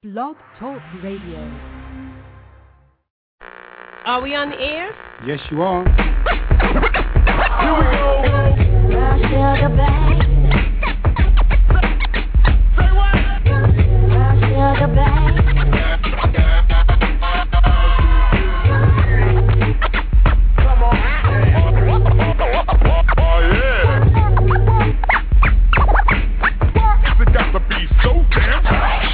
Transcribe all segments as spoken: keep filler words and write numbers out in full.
Blog Talk Radio. Are we on the air? Yes, you are. Here we go. Russia the back. Say what? Russia the back. Come on. Oh yeah. It's got to be so damn hot.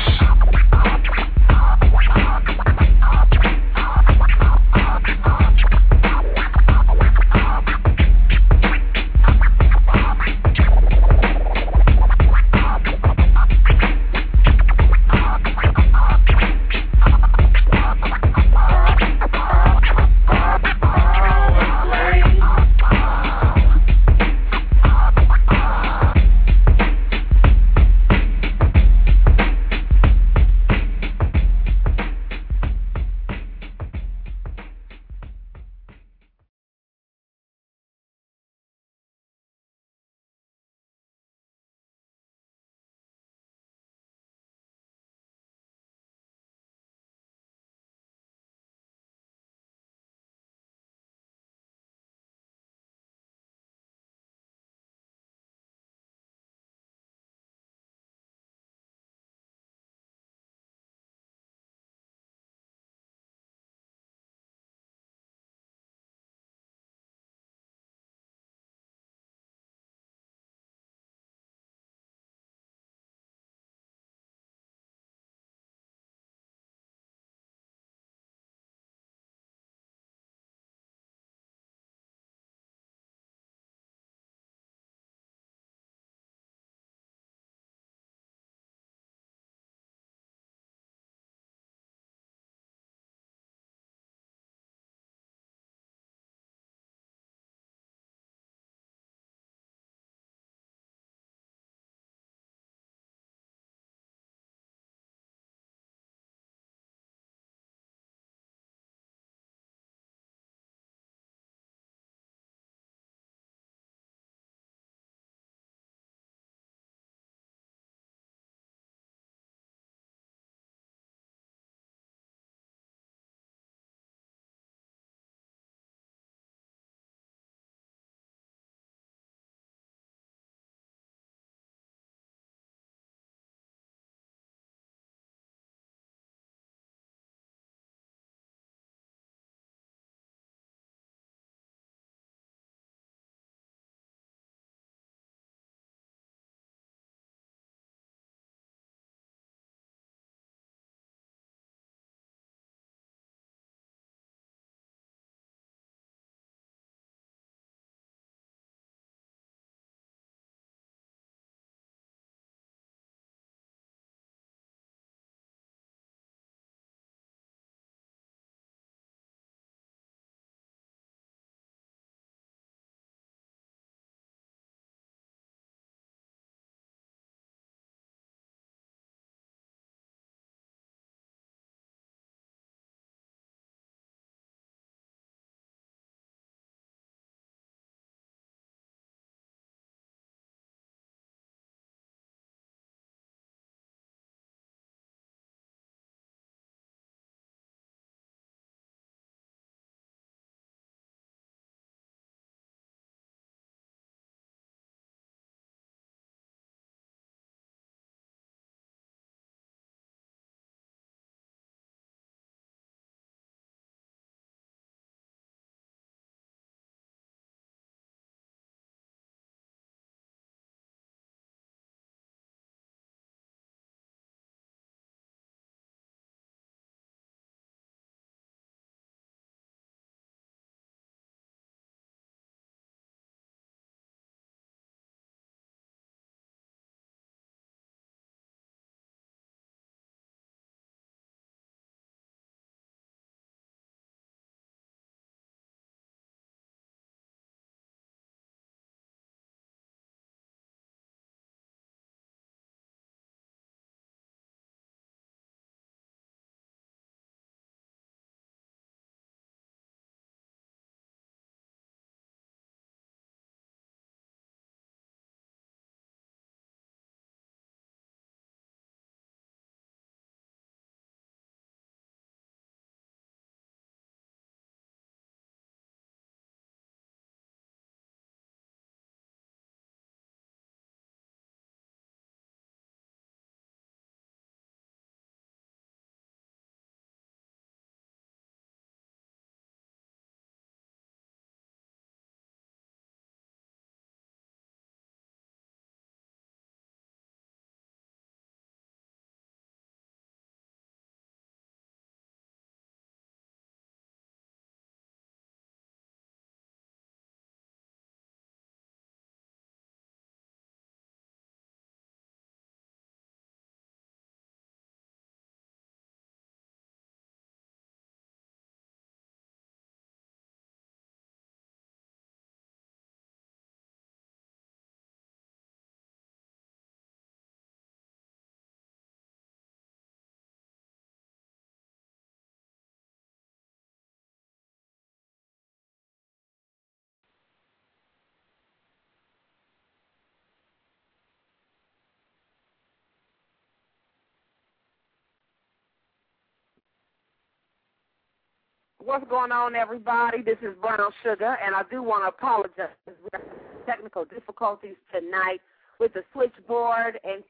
What's going on, everybody? This is Brown Sugar, and I do want to apologize. We have technical difficulties tonight with the switchboard and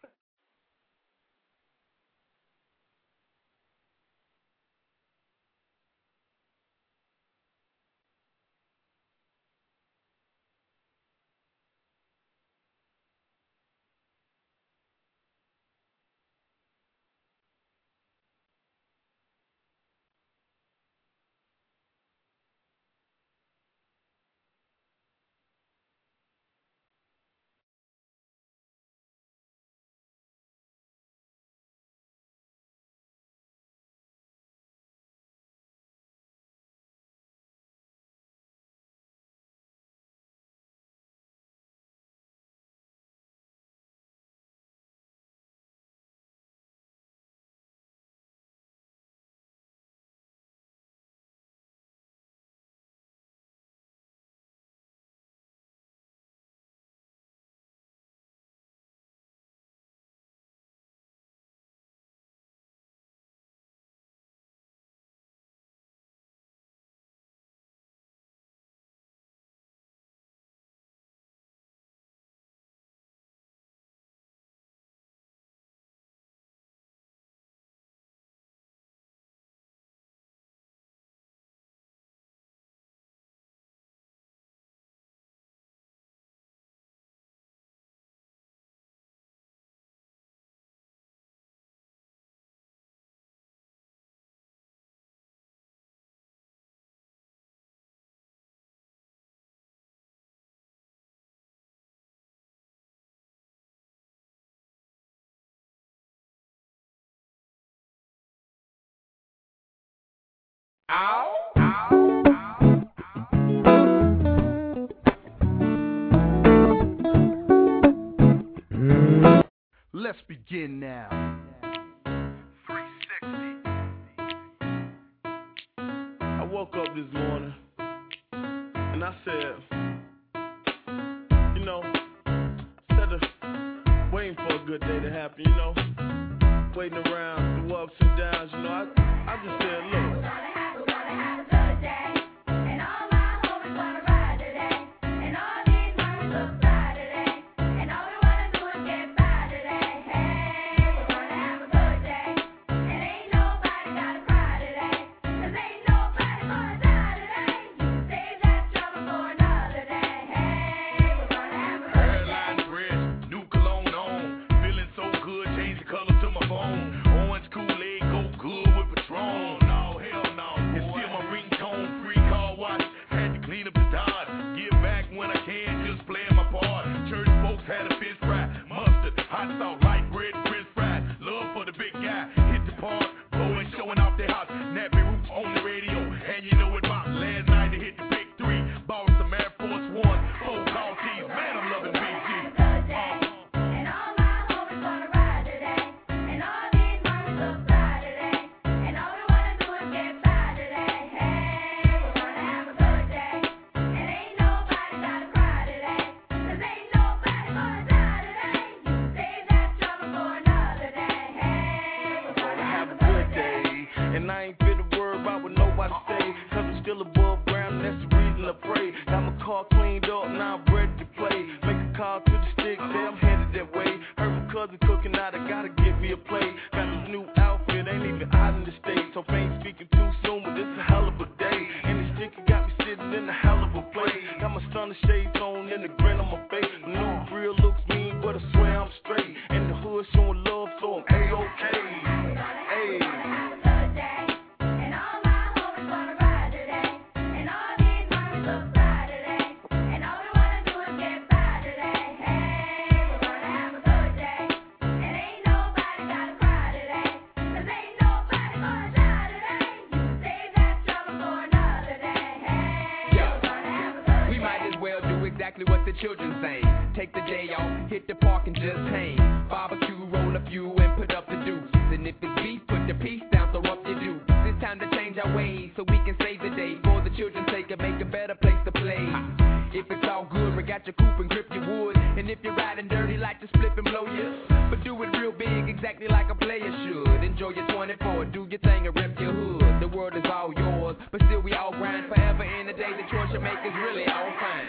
Ow, ow, ow. Let's begin now. three sixty. I woke up this morning and I said, you know, instead of waiting for a good day to happen, you know, waiting around the ups and downs, you know, I, I just said, look. Enjoy your twenty-four, do your thing and rep your hood. The world is all yours, but still we it's really our thing.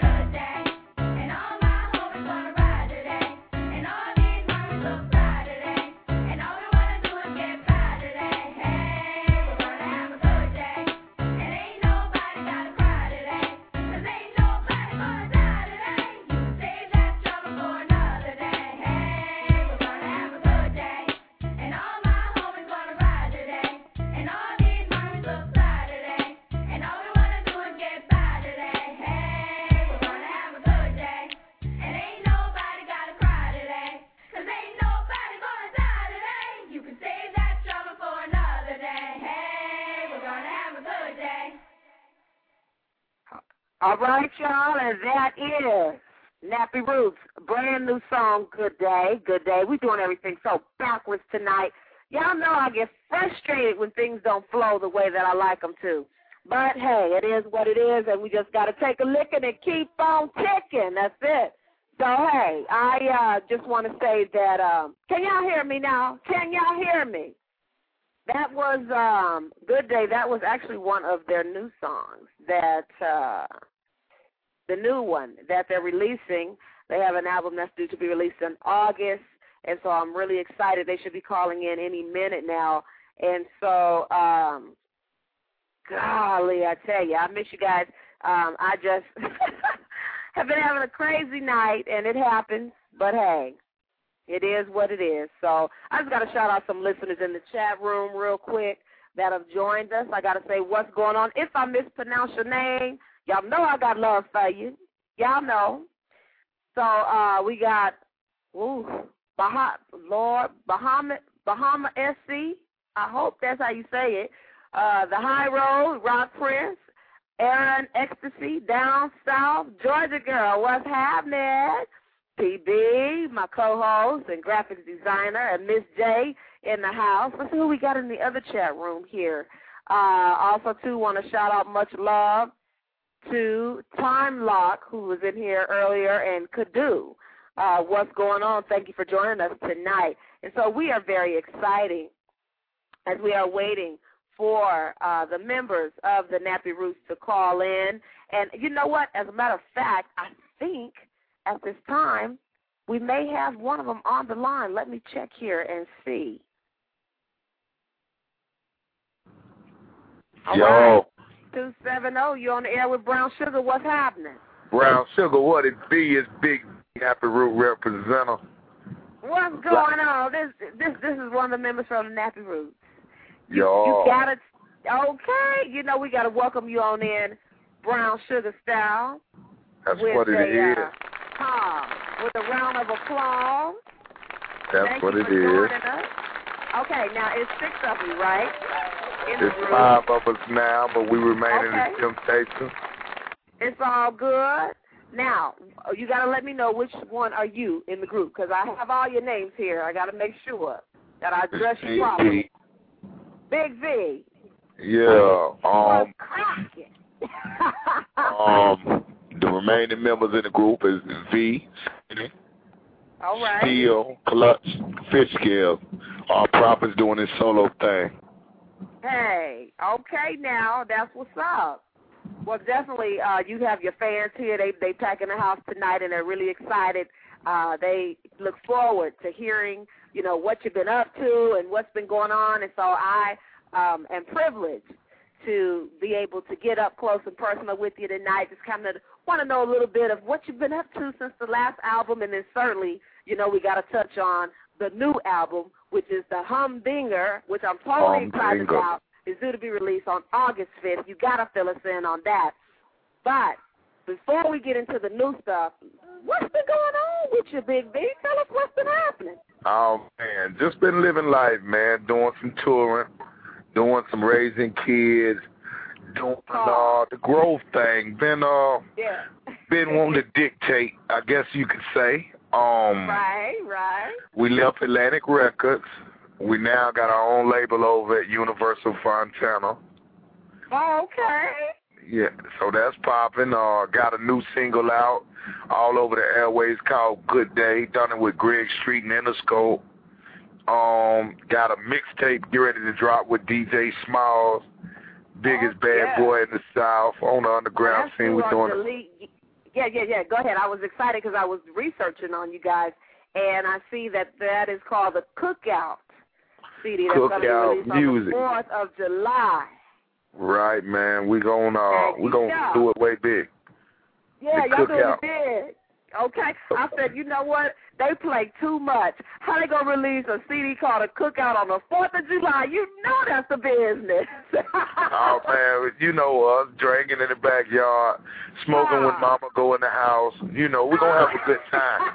All right, y'all, and that is Nappy Roots, brand new song, Good Day, Good Day. We're doing everything so backwards tonight. Y'all know I get frustrated when things don't flow the way that I like them to. But, hey, it is what it is, and we just got to take a licking and keep on ticking. That's it. So, hey, I uh, just want to say that, um, can y'all hear me now? Can y'all hear me? That was um, Good Day. That was actually one of their new songs that uh, the new one that they're releasing. They have an album that's due to be released in August, and so I'm really excited. They should be calling in any minute now. And so, um, golly, I tell you, I miss you guys. Um, I just have been having a crazy night, and it happens, but hey. It is what it is. So I just got to shout out some listeners in the chat room real quick that have joined us. I got to say what's going on. If I mispronounce your name, y'all know I got love for you. Y'all know. So uh, we got, ooh, bah- Lord, Bahama, Bahama S C. I hope that's how you say it. Uh, the High Road, Rock Prince, Aaron Ecstasy, Down South, Georgia Girl, what's happening? P B, my co-host and graphics designer, and Miss J in the house. Let's see who we got in the other chat room here. Uh, also, too, want to shout out much love to Time Lock, who was in here earlier, and Kadu. Uh, what's going on? Thank you for joining us tonight. And so we are very excited as we are waiting for uh, the members of the Nappy Roots to call in. And you know what? As a matter of fact, I think at this time, we may have one of them on the line. Let me check here and see. All Yo. Right. two seven zero, you're on the air with Brown Sugar. What's happening? Brown Sugar, what it be is Big Nappy Root representative. What's going on? This this this is one of the members from the Nappy Roots. You, Yo. you got it. Okay. You know we got to welcome you on in Brown Sugar style. That's with what it a, is. Uh, Tom, with a round of applause. That's Thank what you it for is. joining us. Okay, now it's six of you, right? In It's the group. five of us now, but we remain Okay. in the temptation. It's all good. Now, you got to let me know which one are you in the group, because I have all your names here. I got to make sure that I address you properly. Big V. Yeah. Um. What's cracking? um. The remaining members in the group is V, All right. Steel, Clutch, Fishkill. Our Prophet's doing his solo thing. Hey, okay now, that's what's up. Well, definitely, uh, you have your fans here. They they packing the house tonight, and they're really excited. Uh, they look forward to hearing, you know, what you've been up to and what's been going on. And so I um, am privileged to be able to get up close and personal with you tonight. Just kind of want to know a little bit of what you've been up to since the last album, and then certainly, you know, we got to touch on the new album, which is the Humdinger, which I'm totally excited about. It's due to be released on August fifth. You got to fill us in on that. But before we get into the new stuff, what's been going on with you, Big B? Tell us what's been happening. Oh, man, just been living life, man, doing some touring, doing some raising kids, doing uh, the growth thing. Been uh, yeah. been wanting to dictate, I guess you could say. Um, right, right. We left Atlantic Records. We now got our own label over at Universal Fontana. Oh, okay. Yeah, so that's popping. Uh, got a new single out all over the airways called Good Day. Done it with Greg Street and Interscope. Um, got a mixtape get ready to drop with D J Smalls. biggest oh, bad yeah. boy in the South on the underground That's scene. We're doing the lead. Yeah, yeah, yeah. Go ahead. I was excited because I was researching on you guys, and I see that that is called the Cookout C D. That's going to be released music. on the fourth of July. Right, man. We're going uh, we gonna yeah. do it way big. Yeah, the y'all doing Cookout. it big. Okay. I said, you know what? They play too much. How they going to release a C D called a Cookout on the fourth of July? You know that's the business. Oh, man, you know us, drinking in the backyard, smoking ah. when mama go in the house. You know, we're going to have a good time.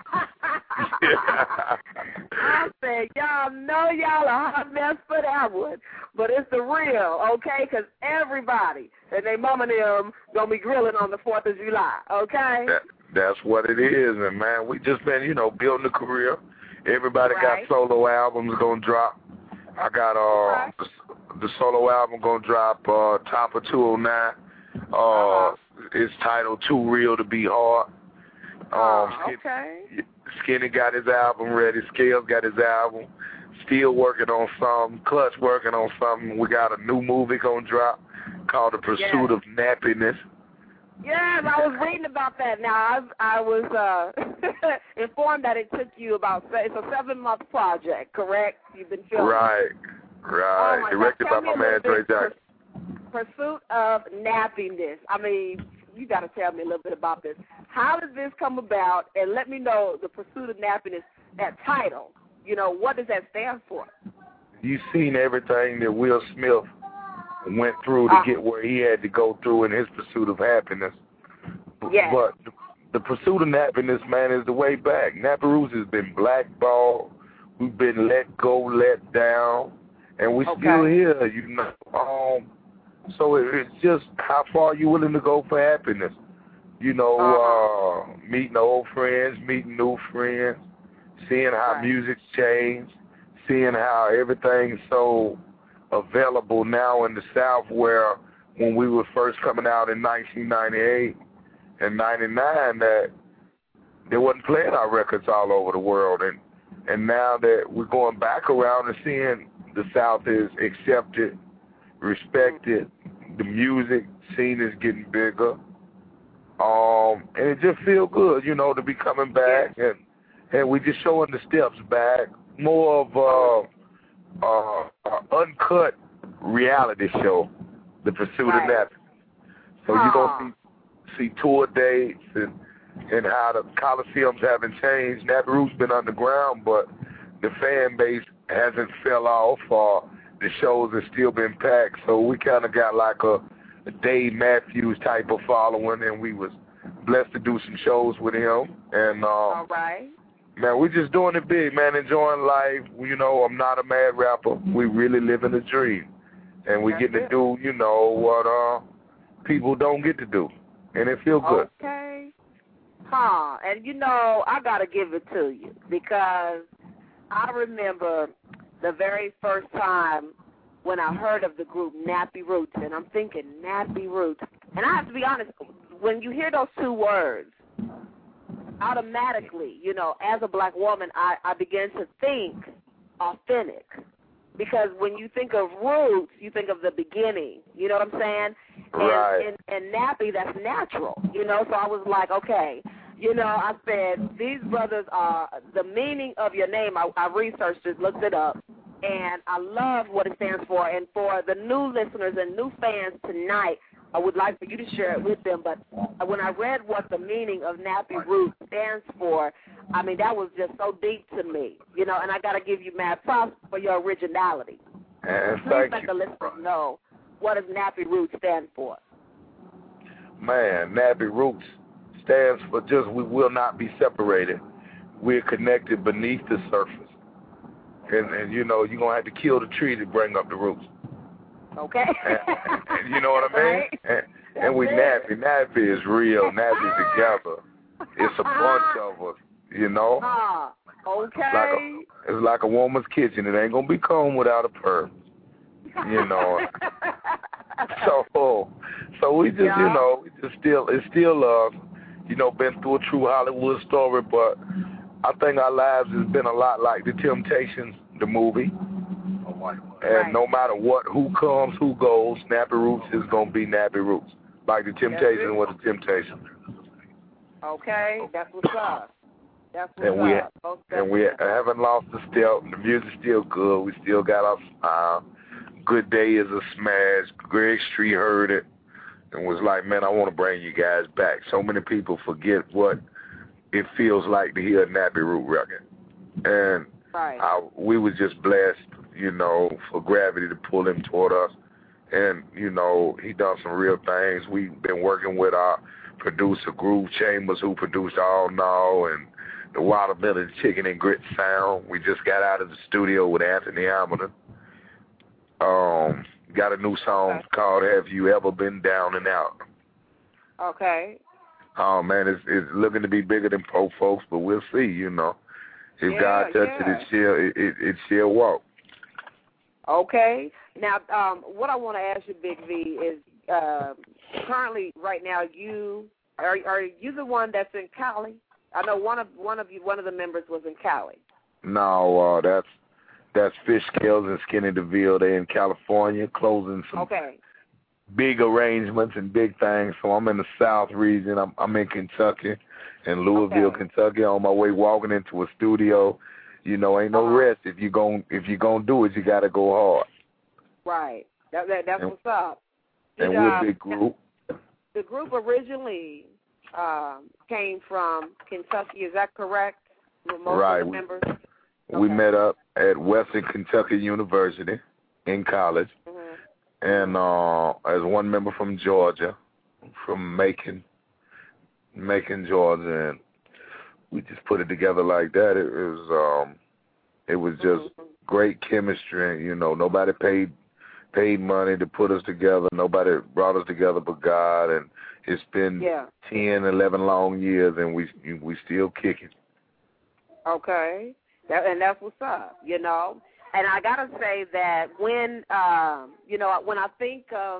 I said, y'all know y'all a hot mess for that one. But it's the real, okay? Because everybody and their mama and them going to be grilling on the fourth of July, okay? That, that's what it is. And, man, we just been, you know, building a career. Everybody right. got solo albums going to drop. I got uh, right. the, the solo album going to drop uh, top of two oh nine. Uh, uh-huh. It's titled Too Real to Be Hard. Um, oh, Skinny, okay. Skinny got his album ready. Scales got his album. Still working on something. Clutch working on something. We got a new movie going to drop called The Pursuit yes. of Nappiness. Yes, I was reading about that. Now, I, I was uh, informed that it took you about, it's a seven-month project, correct? You've been filming. Right, right. Oh Directed by my man, Dre Jackson. Pursuit of Nappiness. I mean, you got to tell me a little bit about this. How did this come about? And let me know the Pursuit of Nappiness, that title. You know, what does that stand for? You've seen everything that Will Smith went through to uh, get where he had to go through in his pursuit of happiness. Yes. But the, the pursuit of happiness, man, is the way back. Nappy Roots has been blackballed. We've been let go, let down, and we're okay. still here, you know. Um, so it, it's just how far you willing to go for happiness. You know, uh-huh. uh, meeting old friends, meeting new friends, seeing how right. music's changed, seeing how everything's so available now in the South, where when we were first coming out in nineteen ninety-eight and ninety-nine, that they wasn't playing our records all over the world, and and now that we're going back around and seeing the South is accepted, respected, the music scene is getting bigger, um, and it just feels good, you know, to be coming back, and and we just showing the steps back, more of uh Uh, uh, uncut reality show, The Pursuit right. of Nappy. So Aww. you're going to see, see tour dates and, and how the coliseums haven't changed. Nappy Roots been underground, but the fan base hasn't fell off, or the shows have still been packed. So we kind of got like a, a Dave Matthews type of following, and we was blessed to do some shows with him. And uh, all right. Man, we're just doing it big, man, enjoying life. You know, I'm not a mad rapper. We really living a dream. And we get to do, you know, what uh, people don't get to do. And it feels good. Okay. Huh. And, you know, I got to give it to you because I remember the very first time when I heard of the group Nappy Roots, and I'm thinking Nappy Roots. And I have to be honest, when you hear those two words, automatically, you know, as a black woman, I, I began to think authentic. Because when you think of roots, you think of the beginning. You know what I'm saying? Right. And, and, and nappy, that's natural. You know, so I was like, okay. You know, I said, these brothers are, the meaning of your name, I, I researched it, looked it up, and I love what it stands for. And for the new listeners and new fans tonight, I would like for you to share it with them, but when I read what the meaning of Nappy Roots stands for, I mean, that was just so deep to me, you know, and I got to give you mad props for your originality. And Please thank let you. the listeners know, what does Nappy Roots stand for? Man, Nappy Roots stands for just we will not be separated. We're connected beneath the surface. And, and you know, you're going to have to kill the tree to bring up the roots. Okay. and, and you know what I mean? Right. And, and we nappy. Nappy is real. Nappy together. It's a bunch of us, you know? Ah, okay. It's like, a, it's like a woman's kitchen. It ain't going to be combed without a perm, you know? so, so we just, yeah. you know, we just still, it's still, uh, you know, been through a true Hollywood story, but I think our lives has been a lot like The Temptations, the movie. And right. no matter what, who comes, who goes, Nappy Roots is going to be Nappy Roots. Like the Temptations was the Temptations. Okay, that's what's up. That's what's and we, up. Most and we haven't lost the step. The music's still good. We still got our smile. Good Day is a smash. Greg Street heard it and was like, man, I want to bring you guys back. So many people forget what it feels like to hear a Nappy Root record. And right. I, we was just blessed, you know, for Gravity to pull him toward us. And, you know, he done some real things. We've been working with our producer, Groove Chambers, who produced All Now and the Watermelon Chicken and Grit Sound. We just got out of the studio with Anthony Hamilton. Um, got a new song okay. called Have You Ever Been Down and Out? Okay. Oh, man, it's, it's looking to be bigger than Po Folks, but we'll see, you know. If yeah, God touches yeah. it, it shall, it, it, it shall walk. Okay. Now, um, what I want to ask you, Big V, is uh, currently, right now, you are are you the one that's in Cali? I know one of one of you, one of the members was in Cali. No, uh, that's that's Fish Scales and Skinny DeVille. They're in California, closing some okay. big arrangements and big things. So I'm in the South region. I'm, I'm in Kentucky, in Louisville, okay. Kentucky. On my way walking into a studio. You know, ain't no uh-huh. rest. If you gon' if you gonna do it, you gotta go hard. Right. That, that that's and, what's up. And Did, we're uh, a big group. The group originally um, came from Kentucky. Is that correct? Most right. of the members. We, we okay. met up at Western Kentucky University in college, mm-hmm. and uh, as one member from Georgia, from Macon, Macon, Georgia, and we just put it together like that. It, it was um, it was just mm-hmm. great chemistry. You know, nobody paid paid money to put us together. Nobody brought us together but God, and it's been yeah. ten, eleven long years, and we we still kicking. Okay, that, and that's what's up. You know, and I gotta say that when um, you know when I think of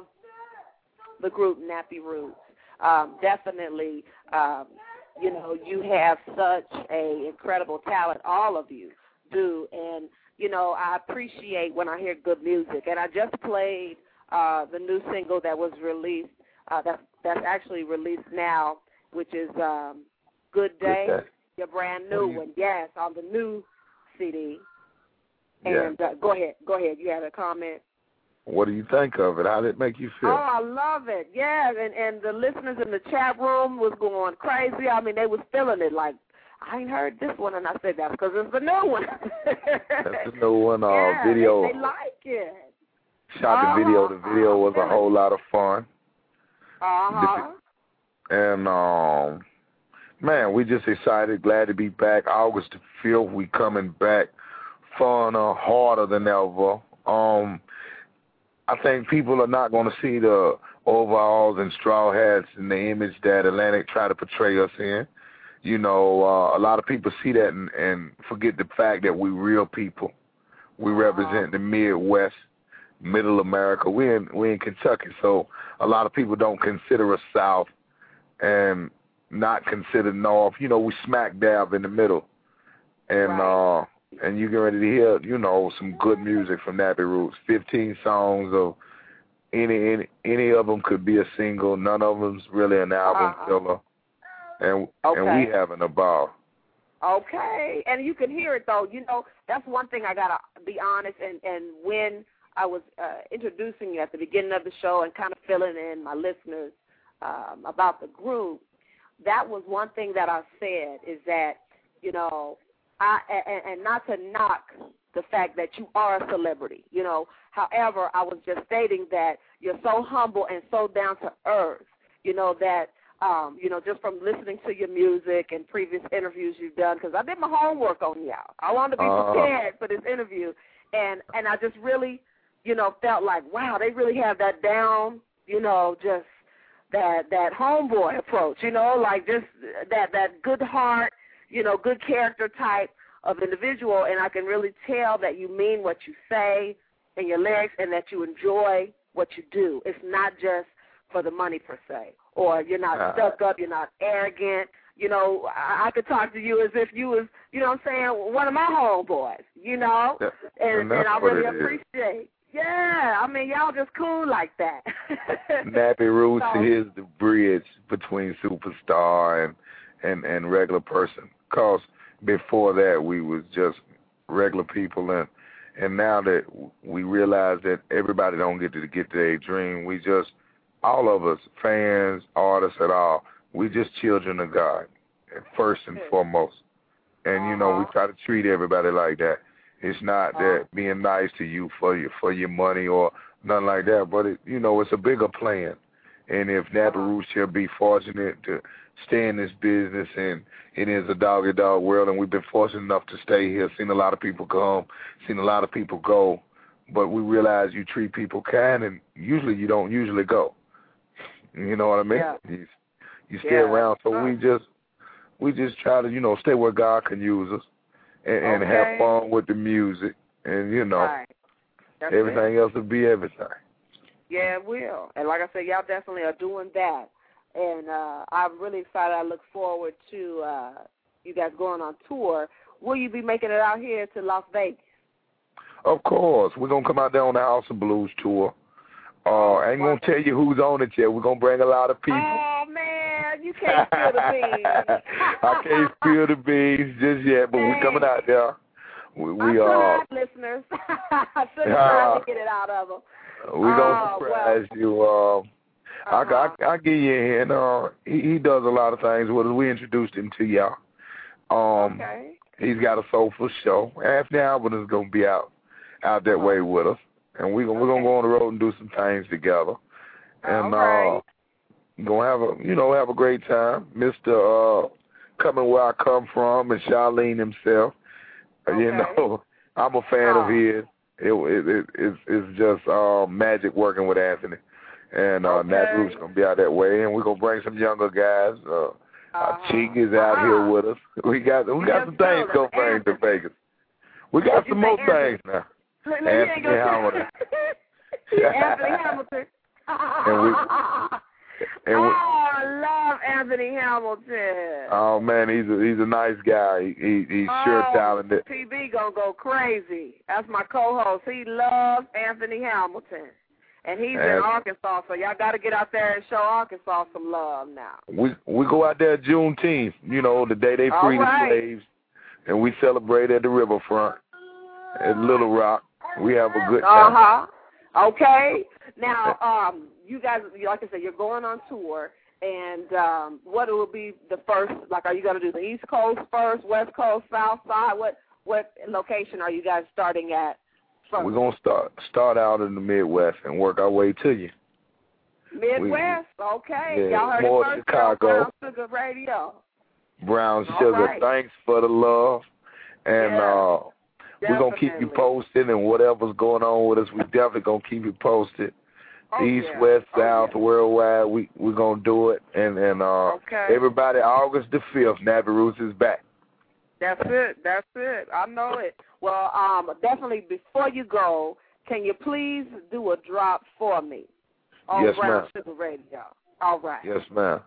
the group Nappy Roots, um, definitely. Um, You know, you have such a incredible talent, all of you do, and, you know, I appreciate when I hear good music. And I just played uh, the new single that was released, uh, that's, that's actually released now, which is um, Good Day, Good Day. Your brand new one, yes, on the new C D. Yeah. And uh, go ahead, go ahead, you had a comment. What do you think of it? How did it make you feel? Oh, I love it. Yeah, and, and the listeners in the chat room was going crazy. I mean, they was feeling it like, I ain't heard this one. And I said, that's because it's the new one. That's the new one. Uh, yeah, video. They, they like it. Shot uh-huh. the video. The video was a whole lot of fun. Uh-huh. And, um, man, we just excited, glad to be back. August the fifth, we coming back funner, harder than ever. Um, I think people are not going to see the overalls and straw hats and the image that Atlantic try to portray us in. You know, uh, a lot of people see that and, and forget the fact that we real people. We represent the Midwest, Middle America. We in we in Kentucky, so a lot of people don't consider us South and not consider North. You know, we smack dab in the middle, and right. uh, and you get ready to hear, you know, some good music from Nappy Roots. Fifteen songs of any any any of them could be a single. None of them's really an album uh-huh. filler, and okay. and we having a ball. Okay, and you can hear it though. You know, that's one thing I gotta be honest. And and when I was uh, introducing you at the beginning of the show and kind of filling in my listeners um, about the group, that was one thing that I said is that, you know, I and, and not to knock the fact that you are a celebrity, you know. However, I was just stating that you're so humble and so down to earth, you know, that. Um, you know, just from listening to your music and previous interviews you've done, because I did my homework on y'all. I wanted to be prepared uh, for this interview, and and I just really, you know, felt like, wow, they really have that down, you know, just that that homeboy approach, you know, like just that that good heart, you know, good character type of individual, and I can really tell that you mean what you say in your lyrics and that you enjoy what you do. It's not just for the money per se. Or you're not stuck up, you're not arrogant, you know, I, I could talk to you as if you was, you know what I'm saying, one of my homeboys, you know, yeah. and, and, and I really it appreciate it. Yeah, I mean, y'all just cool like that. Nappy Roots so, is the bridge between superstar and, and, and regular person. Because before that, we was just regular people, and and now that we realize that everybody don't get to get to their dream, we just, all of us, fans, artists at all, we just children of God, first and foremost. And, uh-huh. you know, we try to treat everybody like that. It's not uh-huh. that being nice to you for your, for your money or nothing like that, but, it, you know, it's a bigger plan. And if Nappy uh-huh. Roots shall be fortunate to stay in this business, and it is a dog-eat-dog world, and we've been fortunate enough to stay here, seen a lot of people come, seen a lot of people go, but we realize you treat people kind, and usually you don't usually go. You know what I mean? Yeah. You, you stay yeah. around, so uh. we just we just try to, you know, stay where God can use us, and, and okay. have fun with the music, and, you know, right. everything it. else will be everything. Yeah, it will. And like I said, y'all definitely are doing that. And uh, I'm really excited. I look forward to uh, you guys going on tour. Will you be making it out here to Las Vegas? Of course. We're going to come out there on the House of Blues tour. Uh, I ain't going to tell you who's on it yet. We're going to bring a lot of people. Oh, man, you can't spill the beans. I can't spill the beans just yet, but we're coming out there. We, we are. Uh, listeners. I should have tried to get it out of them. We're going to oh, surprise well. you. Uh, Uh-huh. I, I, I get you in. And, uh, he, he does a lot of things with us. We introduced him to y'all. Um, okay. He's got a soulful show. Anthony Albert is going to be out out that way with us. And we, we're going to go on the road and do some things together. And right. uh, going to have a, you know, have a great time. Mister Uh, coming where I come from, and Charlene himself. Okay. You know, I'm a fan oh. of his. It, it, it, it's, it's just uh, magic working with Anthony. And uh, okay. Nappy Roots going to be out that way. And we're going to bring some younger guys. Uh, uh-huh. uh, Cheek is out uh-huh. here with us. We got we got some things going to bring to Vegas. We got some more Anthony? things now. Look, look, Anthony Hamilton. Anthony Hamilton. and we, and we, oh, I love Anthony Hamilton. Oh man, he's a he's a nice guy. He, he's oh, sure talented. P B gonna go crazy. That's my co-host. He loves Anthony Hamilton, and he's and in Arkansas. So y'all got to get out there and show Arkansas some love now. We we go out there Juneteenth, you know, the day they free right. the slaves, and we celebrate at the riverfront at Little Rock. We have a good time. Uh huh. Okay. Now, um, you guys, like I said, you're going on tour, and um, what will be the first? Like, are you going to do the East Coast first, West Coast, South Side? What what location are you guys starting at first? We're gonna start start out in the Midwest and work our way to you. Midwest, we, okay. Yeah, Y'all heard more it first Chicago. on Brown Sugar Radio. Brown All Sugar, right. Thanks for the love, and yeah, uh, we're gonna keep you posted, and whatever's going on with us, we definitely gonna keep you posted. Oh, East, yeah. West, oh, South, yeah. worldwide, we we're gonna do it, and and uh, okay. everybody, August the fifth, Nappy Roots is back. That's it. That's it. I know it. Well, um, definitely before you go, can you please do a drop for me on Yes, Brown ma'am. Sugar Radio? All right. Yes, ma'am.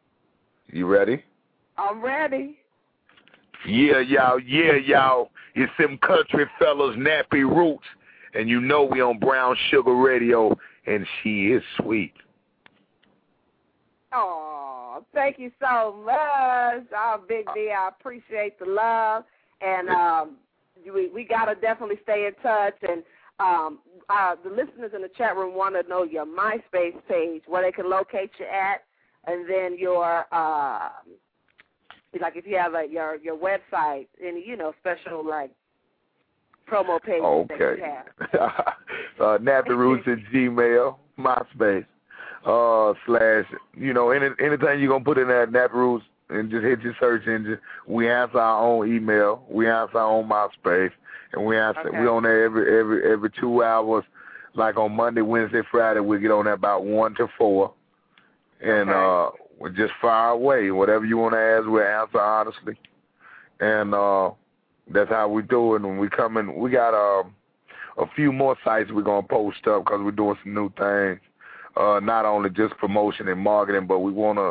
You ready? I'm ready. Yeah, y'all. Yeah, y'all. It's them country fellas, Nappy Roots, and you know we on Brown Sugar Radio, and she is sweet. Oh, thank you so much. Oh, Big D, I appreciate the love. And um, we, we got to definitely stay in touch. And um, uh, the listeners in the chat room want to know your MySpace page, where they can locate you at, and then your, uh, like if you have a, your your website, any, you know, special, like, promo page okay. that you have. uh, Nappy Roots at Gmail, MySpace. Uh, slash, you know, any, anything you're going to put in that Nappy Roots and just hit your search engine. We answer our own email. We answer our own MySpace. And we answer, okay. we on there every, every, every two hours. Like on Monday, Wednesday, Friday, we get on there about one to four. And okay. uh, we're just far away. Whatever you want to ask, we'll answer honestly. And uh, that's how we do it. When we come in, we got uh, a few more sites we're going to post up because we're doing some new things. Uh, not only just promotion and marketing, but we want to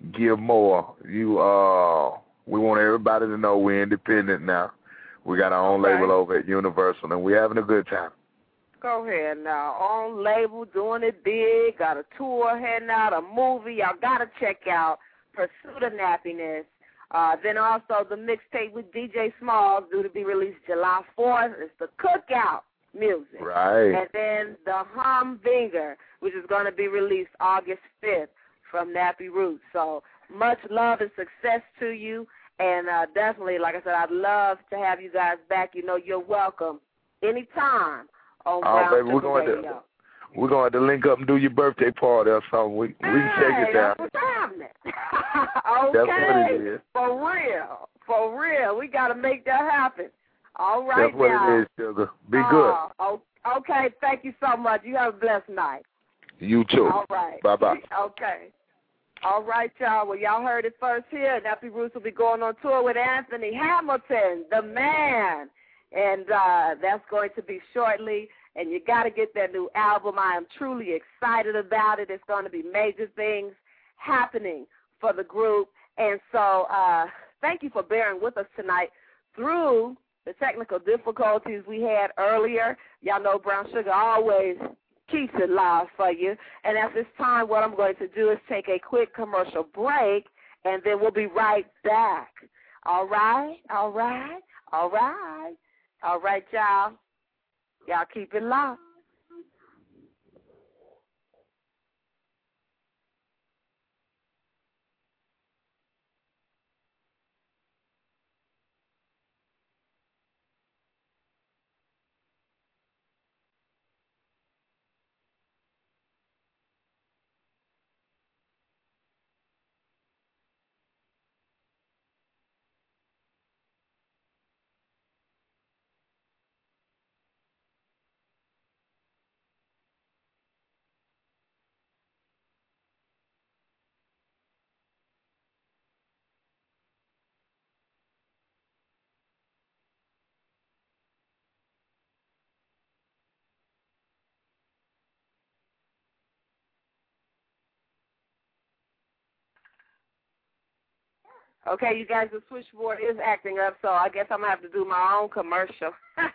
give more. You, uh, we want everybody to know we're independent now. We got our own Okay. label over at Universal, and we're having a good time. Go ahead now. On label, doing it big, got a tour heading out, a movie. Y'all got to check out Pursuit of Nappiness. Uh, then also the mixtape with D J Smalls, due to be released July fourth. It's the Cookout music. Right. And then the Humdinger, which is going to be released August fifth from Nappy Roots. So much love and success to you. And uh, definitely, like I said, I'd love to have you guys back. You know, you're welcome anytime on Oh, Brown baby, we're Sugar going Radio. to we're going to link up and do your birthday party or something. We we can take it down. That's what's happening. That's Okay, what it is. for real, for real. We got to make that happen. All right, That's what now. it is, sugar. Be good. Uh, oh, okay, thank you so much. You have a blessed night. You too. All right. Bye-bye. Okay. All right, y'all. Well, y'all heard it first here. Nappy Roots will be going on tour with Anthony Hamilton, the man. And uh, that's going to be shortly. And you got to get that new album. I am truly excited about it. It's going to be major things happening for the group. And so uh, thank you for bearing with us tonight through the technical difficulties we had earlier. Y'all know Brown Sugar always keeps it live for you. And at this time, what I'm going to do is take a quick commercial break, and then we'll be right back. All right? All right? All right? All right, y'all. Y'all keep it locked. Okay, you guys, the switchboard is acting up, so I guess I'm going to have to do my own commercial.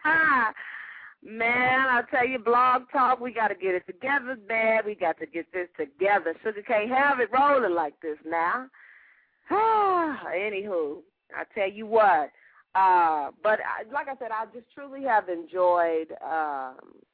Man, I tell you, Blog Talk, we got to get it together, man. We got to get this together. Sugar can't have it rolling like this now. Anywho, I tell you what. Uh, but I, like I said, I just truly have enjoyed, um,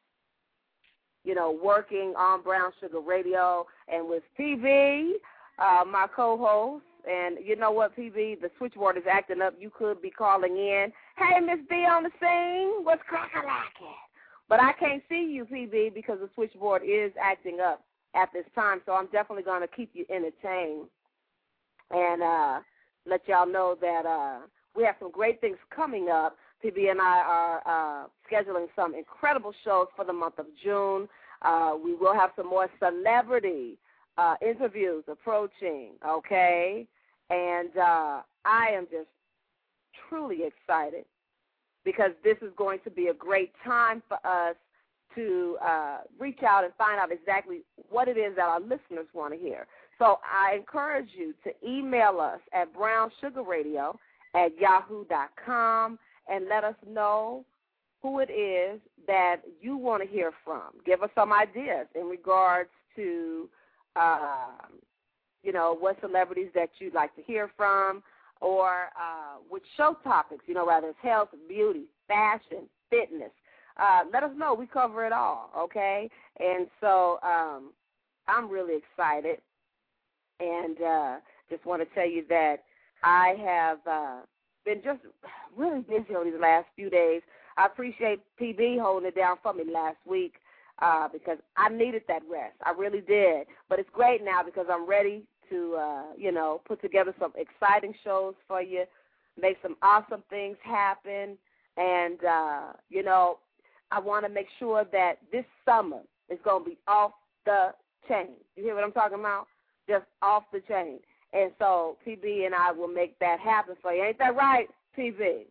you know, working on Brown Sugar Radio and with P V, uh, my co-host. And you know what, P V, the switchboard is acting up. You could be calling in. Hey, Miss B on the scene. What's crack-a-lackin'? But I can't see you, P V, because the switchboard is acting up at this time. So I'm definitely going to keep you entertained and uh, let y'all know that uh, we have some great things coming up. P B and I are uh, scheduling some incredible shows for the month of June. Uh, we will have some more celebrity uh, interviews approaching, okay? And uh, I am just truly excited because this is going to be a great time for us to uh, reach out and find out exactly what it is that our listeners want to hear. So I encourage you to email us at brownsugarradio at yahoo dot com and let us know who it is that you want to hear from. Give us some ideas in regards to, uh, you know, what celebrities that you'd like to hear from, or uh, which show topics, you know, whether it's health, beauty, fashion, fitness. Uh, let us know. We cover it all, okay? And so um, I'm really excited, and uh, just want to tell you that I have uh, been just really busy on these last few days. I appreciate P B holding it down for me last week uh, because I needed that rest. I really did. But it's great now because I'm ready to, uh, you know, put together some exciting shows for you, make some awesome things happen. And, uh, you know, I want to make sure that this summer is going to be off the chain. You hear what I'm talking about? Just off the chain. And so P B and I will make that happen for you. Ain't that right, P B?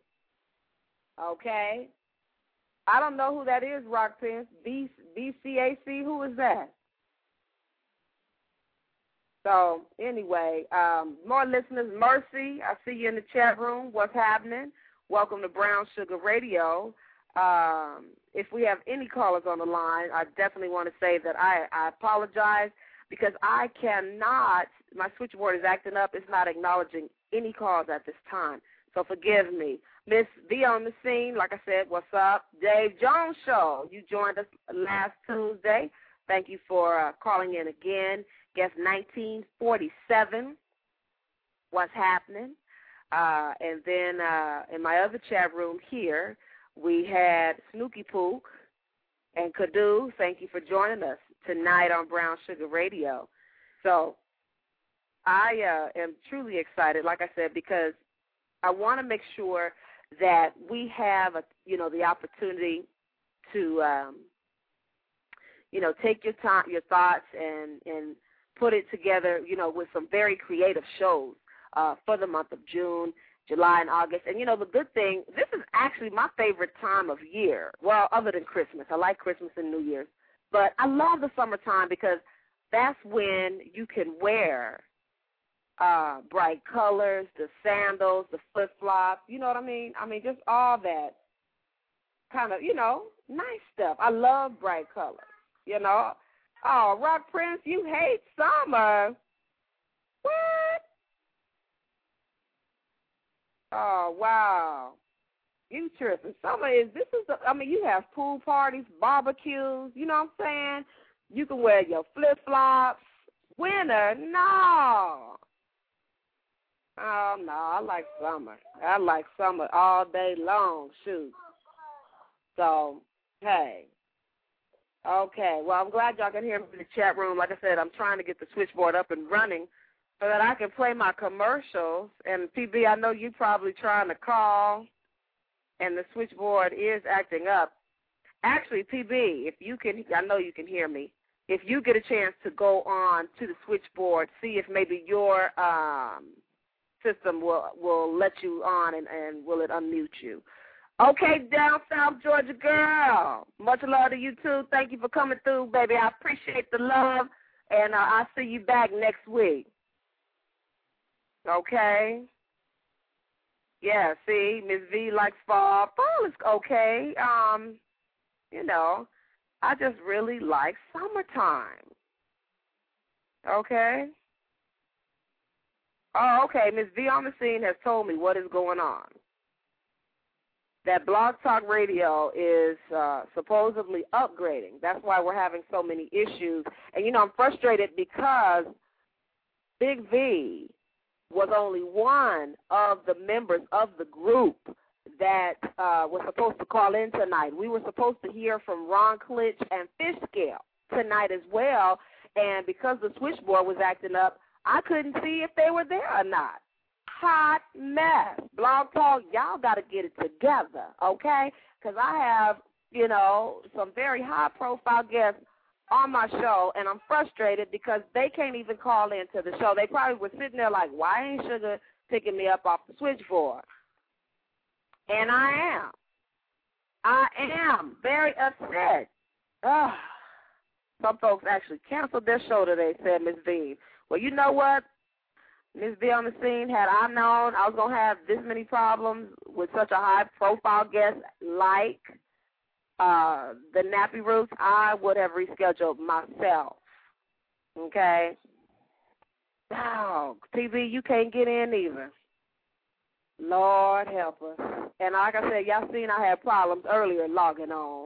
Okay. I don't know who that is, Rock Pence. B C A C, who is that? So, anyway, um, more listeners. Mercy, I see you in the chat room. What's happening? Welcome to Brown Sugar Radio. Um, if we have any callers on the line, I definitely want to say that I, I apologize because I cannot, my switchboard is acting up. It's not acknowledging any calls at this time. So forgive me. Miss V on the scene, like I said, what's up? Dave Jones Show, you joined us last Tuesday. Thank you for uh, calling in again. Guess nineteen forty-seven, what's happening? Uh, and then uh, in my other chat room here, we had Snooky Pook and Kadu. Thank you for joining us tonight on Brown Sugar Radio. So I uh, am truly excited, like I said, because I want to make sure that we have, a, you know, the opportunity to, um, you know, take your time, your thoughts, and and put it together, you know, with some very creative shows uh, for the month of June, July, and August. And, you know, the good thing, this is actually my favorite time of year. Well, other than Christmas. I like Christmas and New Year's. But I love the summertime because that's when you can wear uh, bright colors, the sandals, the flip-flops. You know what I mean? I mean, just all that kind of, you know, nice stuff. I love bright colors, you know. Oh, Rock Prince, you hate summer. What? Oh, wow. You tripping. Summer is, this is, the, I mean, you have pool parties, barbecues, you know what I'm saying? You can wear your flip-flops. Winter, no. Oh, no, I like summer. I like summer all day long, shoot. So, hey. Okay, well, I'm glad y'all can hear me in the chat room. Like I said, I'm trying to get the switchboard up and running so that I can play my commercials. And, P B, I know you're probably trying to call, and the switchboard is acting up. Actually, P B, if you can, I know you can hear me. If you get a chance to go on to the switchboard, see if maybe your um, system will, will let you on and, and will it unmute you. Okay, down South Georgia girl. Much love to you, too. Thank you for coming through, baby. I appreciate the love, and uh, I'll see you back next week. Okay? Yeah, see, Miss V likes fall. Fall is okay. Um, you know, I just really like summertime. Okay? Oh, okay. Miss V on the scene has told me what is going on. That Blog Talk Radio is uh, supposedly upgrading. That's why we're having so many issues. And, you know, I'm frustrated because Big V was only one of the members of the group that uh, was supposed to call in tonight. We were supposed to hear from Ron Klitsch and Fishscale tonight as well. And because the switchboard was acting up, I couldn't see if they were there or not. Hot mess. Blog Talk, y'all got to get it together, okay? Because I have, you know, some very high-profile guests on my show, and I'm frustrated because they can't even call into the show. They probably were sitting there like, why ain't Sugar picking me up off the switchboard? And I am. I am very upset. Ugh. Some folks actually canceled their show today, said Miss V. Well, you know what? Miss V on the scene, had I known I was going to have this many problems with such a high-profile guest like uh, the Nappy Roots, I would have rescheduled myself, okay? Oh, T V, you can't get in either. Lord help us. And like I said, y'all seen I had problems earlier logging on.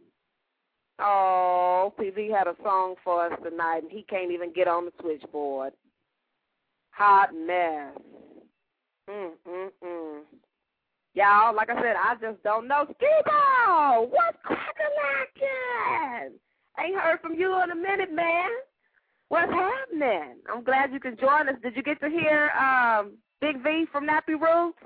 Oh, P V had a song for us tonight, and he can't even get on the switchboard. Hot mess. Mm, mm, mm. Y'all, like I said, I just don't know. Steve-O, what's crackin'? Ain't heard from you in a minute, man. What's happening? I'm glad you can join us. Did you get to hear um, Big V from Nappy Roots?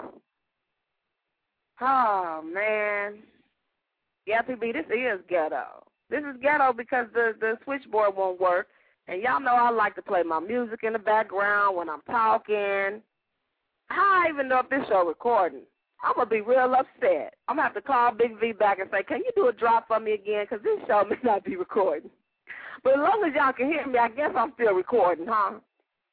Oh, man. Yeah, P B, this is ghetto. This is ghetto because the, the switchboard won't work. And y'all know I like to play my music in the background when I'm talking. I don't even know if this show recording. I'm going to be real upset. I'm going to have to call Big V back and say, can you do a drop for me again? Because this show may not be recording. But as long as y'all can hear me, I guess I'm still recording, huh?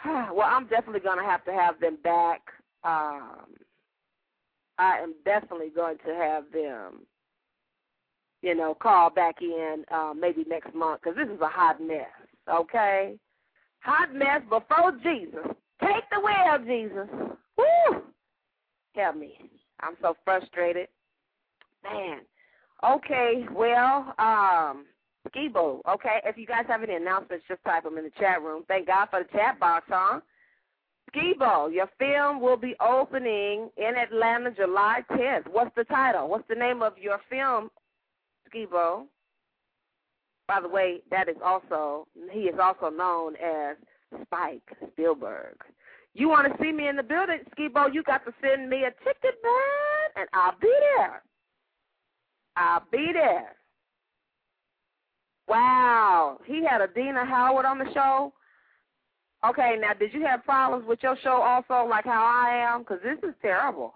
well, I'm definitely going to have to have them back. Um, I am definitely going to have them, you know, call back in uh, maybe next month because this is a hot mess, okay? Hot mess before Jesus. Take the wheel, Jesus. Woo! Help me. I'm so frustrated. Man. Okay, well, um, Skibo, okay, if you guys have any announcements, just type them in the chat room. Thank God for the chat box, huh? Skibo, your film will be opening in Atlanta July tenth. What's the title? What's the name of your film, Skibo? By the way, that is also, he is also known as Spike Spielberg. You want to see me in the building, Skibo, you got to send me a ticket, man, and I'll be there. I'll be there. Wow. He had Adina Howard on the show. Okay, now, did you have problems with your show also, like how I am? Because this is terrible.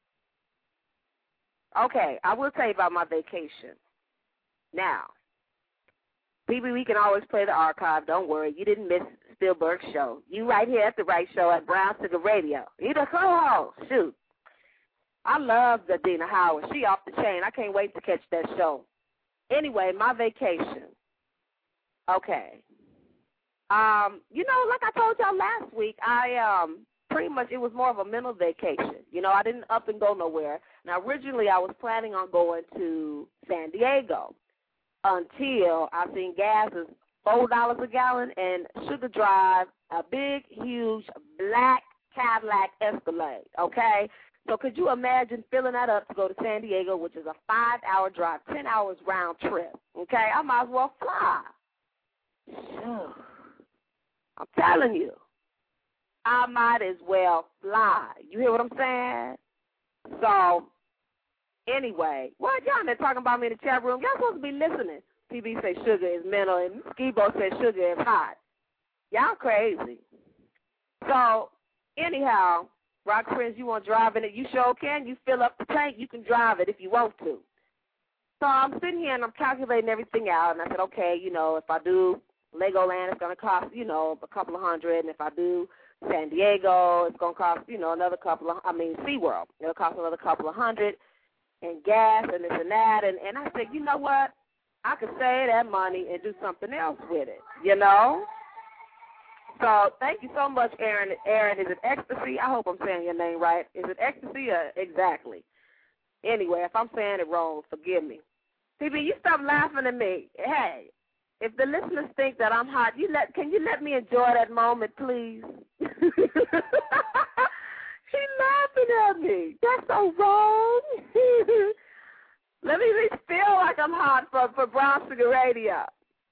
Okay, I will tell you about my vacation. Now, P B, we can always play the archive. Don't worry. You didn't miss Spielberg's show. You right here at the right show at Brown Sugar Radio. You the co-host. Shoot. I love Adina Howard. She off the chain. I can't wait to catch that show. Anyway, my vacation. Okay. Um, you know, like I told y'all last week, I um pretty much, it was more of a mental vacation. You know, I didn't up and go nowhere. Now, originally I was planning on going to San Diego until I seen gas is four dollars a gallon and Sugar Drive, a big, huge black Cadillac Escalade, okay? So could you imagine filling that up to go to San Diego, which is a five-hour drive, ten hours round trip, okay? I might as well fly. Sure. I'm telling you, I might as well fly. You hear what I'm saying? So, anyway, what y'all been talking about me in the chat room? Y'all supposed to be listening. P B say sugar is mental, and Skibo says sugar is hot. Y'all crazy. So, anyhow, Rock Prince, you want to drive in it? You sure can. You fill up the tank. You can drive it if you want to. So I'm sitting here, and I'm calculating everything out, and I said, okay, you know, if I do Legoland, it's going to cost, you know, a couple of hundred, and if I do San Diego, it's going to cost, you know, another couple of, I mean, SeaWorld, it'll cost another couple of hundred, and gas, and this and that, and, and I said, you know what, I could save that money and do something else with it, you know? So thank you so much, Aaron. Aaron, is it Ecstasy? I hope I'm saying your name right. Is it Ecstasy or exactly? Anyway, if I'm saying it wrong, forgive me. P B, you stop laughing at me. Hey, if the listeners think that I'm hot, you let can you let me enjoy that moment, please? She's laughing at me. That's so wrong. Let me at least feel like I'm hot for, for Brown Sugar Radio.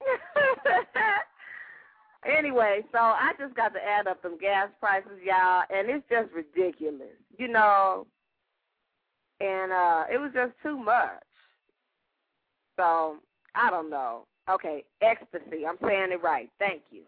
Anyway, so I just got to add up them gas prices, y'all, and it's just ridiculous, you know. And uh, it was just too much. So, I don't know. Okay, Ecstasy. I'm saying it right. Thank you.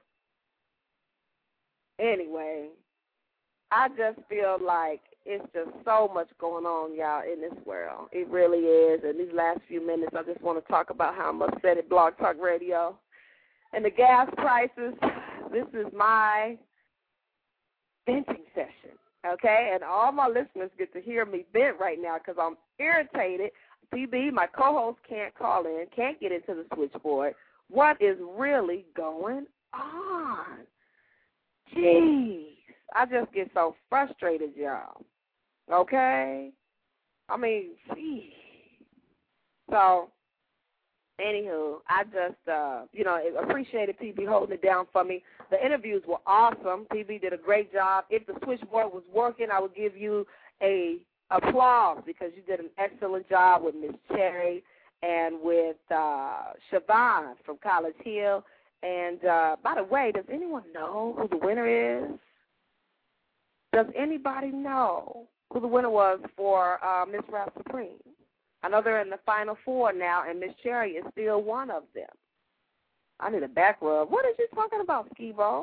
Anyway, I just feel like it's just so much going on, y'all, in this world. It really is. In these last few minutes, I just want to talk about how I'm upset at Blog Talk Radio. And the gas prices, this is my venting session, okay? And all my listeners get to hear me vent right now because I'm irritated. P B, my co-host, can't call in, can't get into the switchboard. What is really going on? Jeez, I just get so frustrated, y'all, okay? I mean, geez. So, anywho, I just, uh, you know, appreciated P B holding it down for me. The interviews were awesome. P B did a great job. If the switchboard was working, I would give you a applause because you did an excellent job with Miss Cherry and with uh, Siobhan from College Hill. And, uh, by the way, does anyone know who the winner is? Does anybody know who the winner was for uh, Miss Rap Supreme? I know they're in the Final Four now, and Miss Cherry is still one of them. I need a back rub. What are you talking about, Skibo?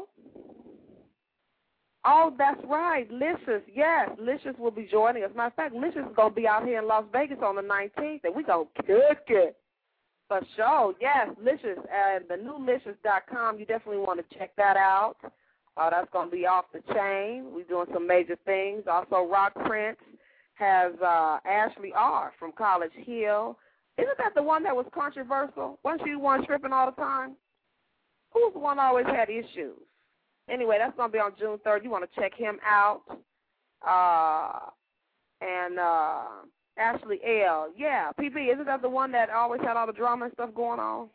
Oh, that's right, Licious. Yes, Licious will be joining us. Matter of fact, Licious is going to be out here in Las Vegas on the nineteenth, and we're going to kick it. For sure, yes, Licious. And the new licious dot com, you definitely want to check that out. Uh, that's going to be Off the Chain. We're doing some major things. Also, Rock Prince has uh, Ashley R. from College Hill. Isn't that the one that was controversial? Wasn't she the one tripping all the time? Who was the one that always had issues? Anyway, that's going to be on June third. You want to check him out. Uh, and uh, Ashley L. Yeah, P B, isn't that the one that always had all the drama and stuff going on?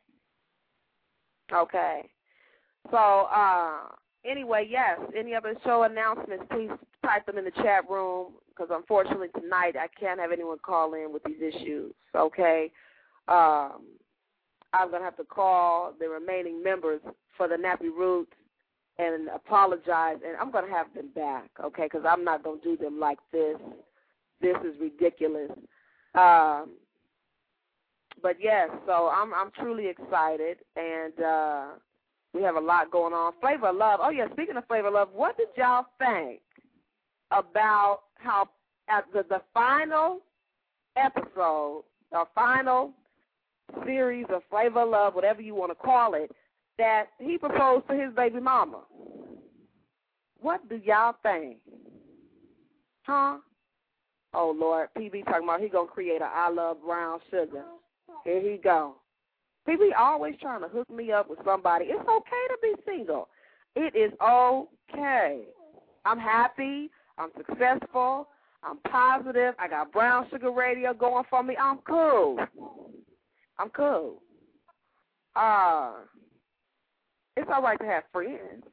Okay. So, uh, anyway, yes, any other show announcements, please type them in the chat room, because unfortunately tonight I can't have anyone call in with these issues, okay? Um, I'm going to have to call the remaining members for the Nappy Roots and apologize, and I'm going to have them back, okay, because I'm not going to do them like this. This is ridiculous. Um, but, yes, so I'm I'm truly excited, and uh, we have a lot going on. Flavor of Love. Oh, yeah, speaking of Flavor of Love, what did y'all think about how at the, the final episode, the final series of Flavor of Love, whatever you want to call it, that he proposed to his baby mama? What do y'all think? Huh? Oh, Lord, P B talking about he going to create a I Love Brown Sugar. Here he go. P B always trying to hook me up with somebody. It's okay to be single. It is okay. I'm happy. I'm successful. I'm positive. I got Brown Sugar Radio going for me. I'm cool. I'm cool. Uh, it's all right to have friends.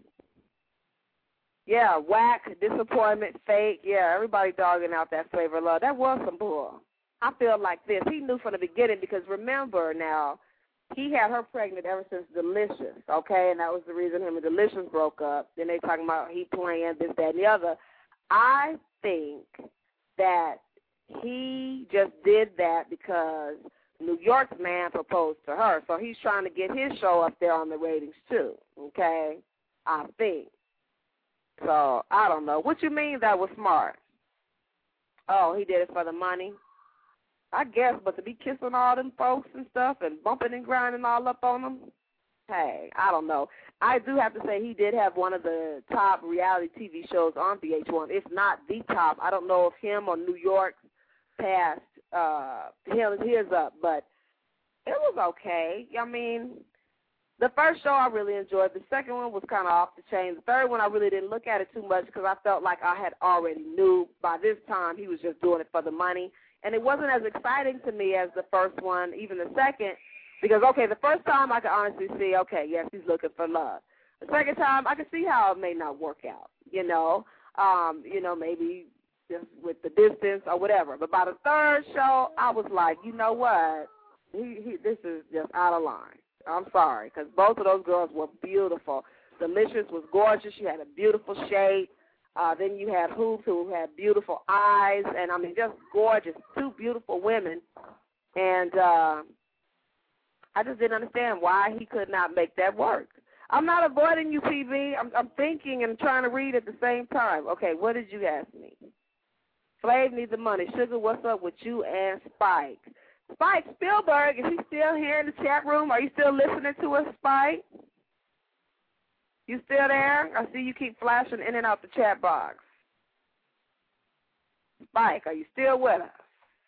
Yeah, whack, disappointment, fake. Yeah, everybody dogging out that Flavor of Love. That was some bull. I feel like this. He knew from the beginning because remember now, he had her pregnant ever since Delicious, okay, and that was the reason him and Delicious broke up. Then they talking about he playing this, that, and the other. I think that he just did that because New York's man proposed to her, so he's trying to get his show up there on the ratings too, okay, I think. So, I don't know. What you mean that was smart? Oh, he did it for the money? I guess, but to be kissing all them folks and stuff and bumping and grinding all up on them, hey, I don't know. I do have to say he did have one of the top reality T V shows on V H one, if not the top. I don't know if him or New York passed uh, his up, but it was okay. I mean, the first show I really enjoyed. The second one was kind of off the chain. The third one I really didn't look at it too much because I felt like I had already knew by this time he was just doing it for the money. And it wasn't as exciting to me as the first one, even the second, because, okay, the first time I could honestly see, okay, yes, he's looking for love. The second time I could see how it may not work out, you know, um, you know, maybe just with the distance or whatever. But by the third show, I was like, you know what, he, he, this is just out of line. I'm sorry, because both of those girls were beautiful. Delicious was gorgeous. She had a beautiful shape. Uh, then you had Hoops, who had beautiful eyes, and, I mean, just gorgeous, two beautiful women. And uh, I just didn't understand why he could not make that work. I'm not avoiding you, P B. I'm, I'm thinking and trying to read at the same time. Okay, what did you ask me? Flav needs the money. Sugar, what's up with you and Spike? Spike Spielberg, is he still here in the chat room? Are you still listening to us, Spike? You still there? I see you keep flashing in and out the chat box. Spike, are you still with us?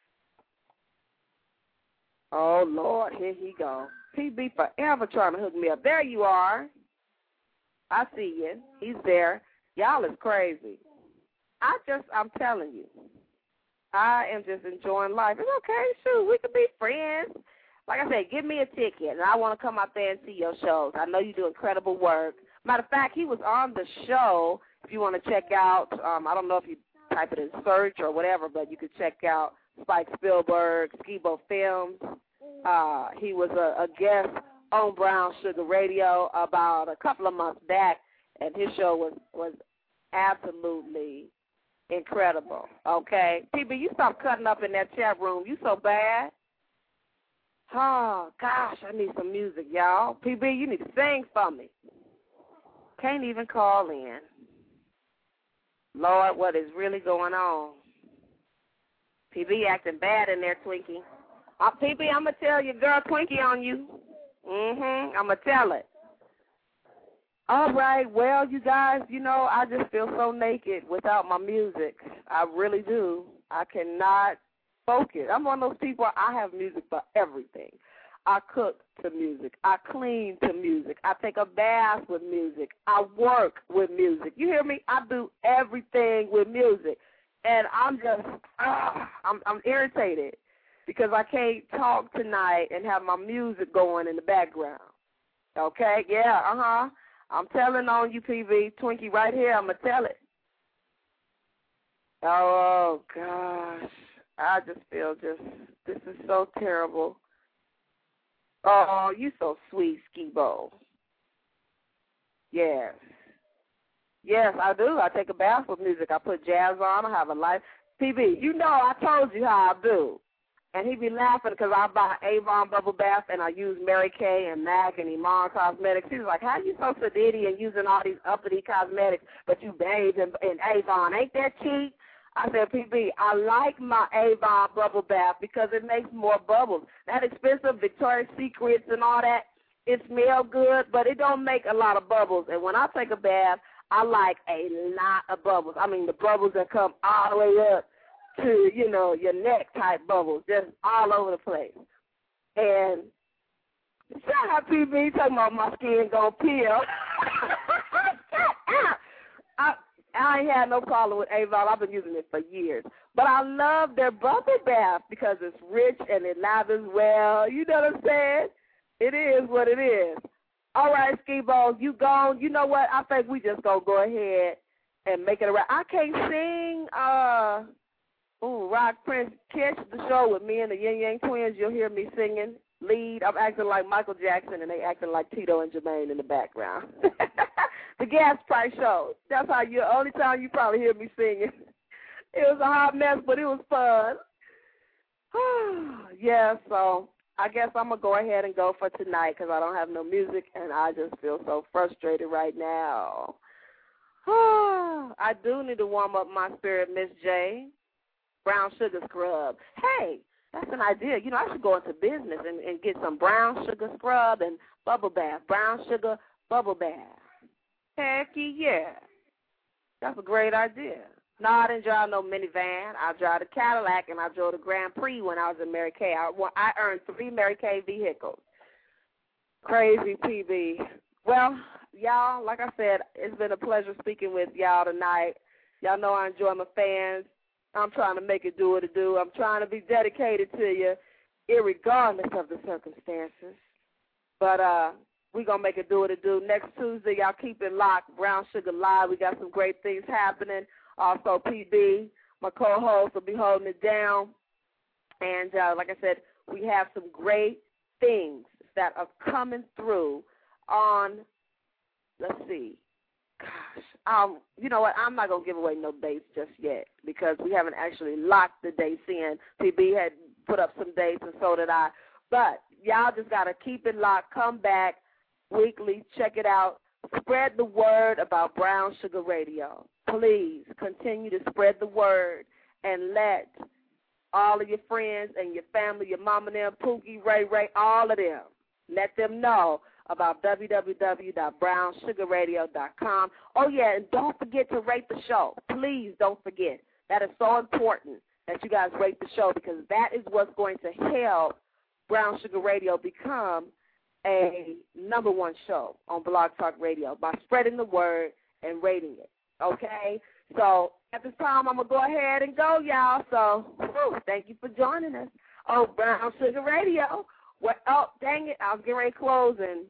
Oh, Lord, here he go. P B forever trying to hook me up. There you are. I see you. He's there. Y'all is crazy. I just, I'm telling you, I am just enjoying life. It's okay, shoot, we could be friends. Like I said, give me a ticket, and I want to come out there and see your shows. I know you do incredible work. Matter of fact, he was on the show. If you want to check out, um, I don't know if you type it in search or whatever, but you could check out Spike Spielberg, Skibo Films. Uh, he was a, a guest on Brown Sugar Radio about a couple of months back, and his show was, was absolutely incredible, okay? P B, you stop cutting up in that chat room. You so bad. Oh, gosh, I need some music, y'all. P B, you need to sing for me. Can't even call in. Lord, what is really going on? P B acting bad in there, Twinkie. Uh, P B, I'm going to tell your girl Twinkie on you. Mm-hmm. I'm going to tell it. All right. Well, you guys, you know, I just feel so naked without my music. I really do. I cannot focus. I'm one of those people, I have music for everything. I cook to music. I clean to music. I take a bath with music. I work with music. You hear me? I do everything with music. And I'm just, uh, I'm, I'm irritated because I can't talk tonight and have my music going in the background. Okay? Yeah, uh-huh. I'm telling on you, P V. Twinkie right here, I'm going to tell it. Oh, gosh. I just feel just, this is so terrible. Oh, you so sweet, Skibo. Yes. Yes, I do. I take a bath with music. I put jazz on. I have a life. P V, you know I told you how I do. And he be laughing because I buy Avon bubble bath and I use Mary Kay and MAC and Iman Cosmetics. He's like, how you so sedity and using all these uppity cosmetics, but you bathe in, in Avon? Ain't that cheap? I said, P B, I like my Avon bubble bath because it makes more bubbles. That expensive Victoria's Secrets and all that, it smells good, but it don't make a lot of bubbles. And when I take a bath, I like a lot of bubbles. I mean, the bubbles that come all the way up to, you know, your neck type bubbles, just all over the place. And shout out P B talking about my skin gonna peel. I, I ain't had no problem with Avon. I've been using it for years. But I love their bubble bath because it's rich and it lathers well. You know what I'm saying? It is what it is. All right, Ski-Bo, you gone. You know what? I think we just going to go ahead and make it around. I can't sing. Uh, ooh, Rock Prince, catch the show with me and the Yin Yang Twins. You'll hear me singing lead. I'm acting like Michael Jackson, and they acting like Tito and Jermaine in the background. The Gas Price Show. That's how you. Only time you probably hear me singing. It was a hot mess, but it was fun. Yeah, so I guess I'm going to go ahead and go for tonight because I don't have no music, and I just feel so frustrated right now. I do need to warm up my spirit, Miss J. Brown sugar scrub. Hey, that's an idea. You know, I should go into business and, and get some brown sugar scrub and bubble bath. Brown sugar bubble bath. Heck yeah. That's a great idea. No, I didn't drive no minivan. I drove a Cadillac, and I drove the Grand Prix when I was in Mary Kay. I, I earned three Mary Kay vehicles. Crazy P B. Well, y'all, like I said, it's been a pleasure speaking with y'all tonight. Y'all know I enjoy my fans. I'm trying to make it do what it do. I'm trying to be dedicated to you, irregardless of the circumstances. But uh, we're going to make it do what it do. Next Tuesday, y'all keep it locked. Brown Sugar Live. We got some great things happening. Also, P B, my co-host, will be holding it down. And uh, like I said, we have some great things that are coming through on, let's see, gosh, um, you know what, I'm not going to give away no dates just yet because we haven't actually locked the dates in. P B had put up some dates and so did I. But y'all just got to keep it locked, come back weekly, check it out. Spread the word about Brown Sugar Radio. Please continue to spread the word and let all of your friends and your family, your mama and them, Pookie, Ray Ray, all of them, let them know about w w w dot brown sugar radio dot com. Oh, yeah, and don't forget to rate the show. Please don't forget. That is so important that you guys rate the show because that is what's going to help Brown Sugar Radio become a number one show on Blog Talk Radio by spreading the word and rating it, okay? So at this time, I'm going to go ahead and go, y'all. So whew, thank you for joining us on Brown Sugar Radio. What, oh, dang it, I was getting ready to close, and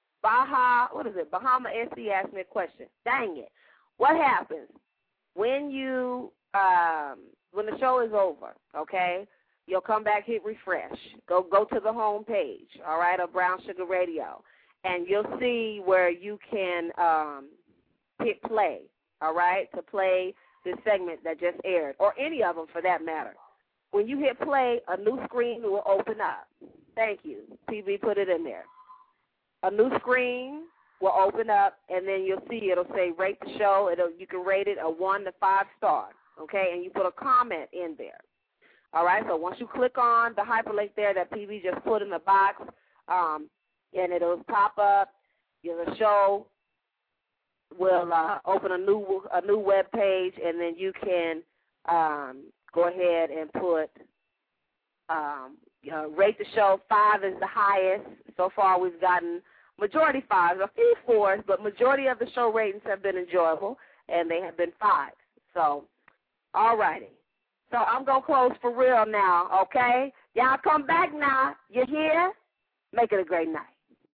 Baha, what is it, Bahama S C asked me a question. Dang it. What happens when you, um, when the show is over, okay? You'll come back, hit refresh. Go go to the home page, all right, of Brown Sugar Radio, and you'll see where you can um, hit play, all right, to play this segment that just aired, or any of them for that matter. When you hit play, a new screen will open up. Thank you. P B put it in there. A new screen will open up, and then you'll see it'll say rate the show. It'll you can rate it a one to five star, okay, and you put a comment in there. All right, so once you click on the hyperlink there that P V just put in the box, um, and it'll pop up, it'll show we'll uh, open a new a new web page, and then you can um, go ahead and put um, uh, rate the show. Five is the highest. So far, we've gotten majority fives, a few fours, but majority of the show ratings have been enjoyable, and they have been fives. So, all righty. So I'm going to close for real now, okay? Y'all come back now. You hear? Make it a great night.